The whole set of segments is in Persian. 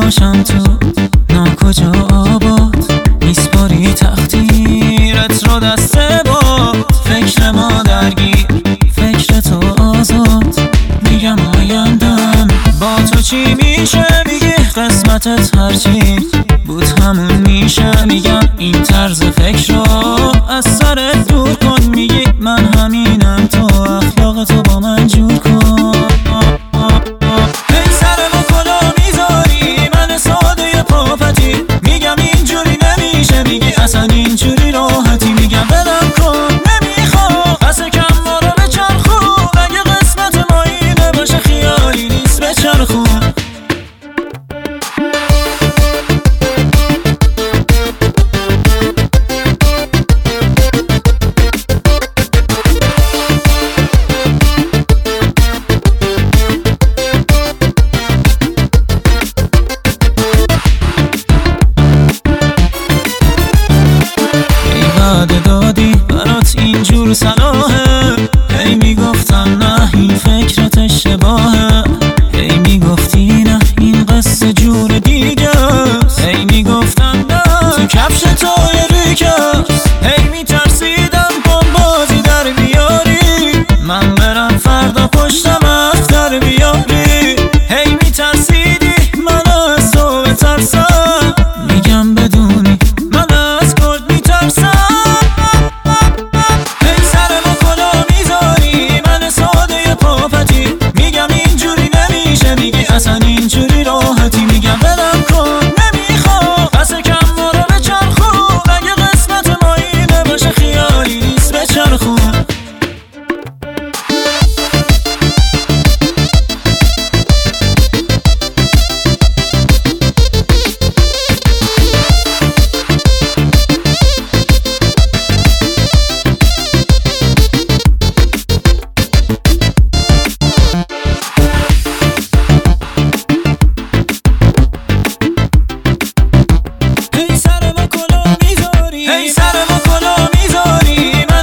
باشم تو ناکجا آباد، میسپاری تقدیرت رو دست باد. فکر ما درگیر، فکر تو آزاد، میگم آیندم با تو چی میشه. میگی قسمتت هرچی بود همون میشه. میگم این طرز فکر رو از سرت دور کن. میگی من همینم، تو اخلاق تو با من جور کن. اصلا اینجوری راحتی میگم بدم کن. نمیخوام قصد کم ما رو بچرخون. اگه قسمت ما اینه باشه خیالی نیست بچرخون. دادی برات اینجور صلاحه. هی میگفتم نه این فکرت اشتباهه. هی میگفتی نه این قصه جور دیگه. هی میگفتم نه تو کفش توی ریکست. هی میترسیدم بازی در بیاری، من برم فردا پشتم افتر بیاری. هی میترسیدی من از تو بترسم. میگم بدونی من از گرد میترسم. اصلا اینجوری راحتی میگم بدم کن. نمیخوام قصد کم ما رو بچرخون. اگه قسمت ما اینه باشه خیالی نیست بچرخون.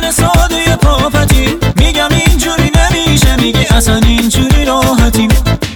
اصلا اینجوری راحتی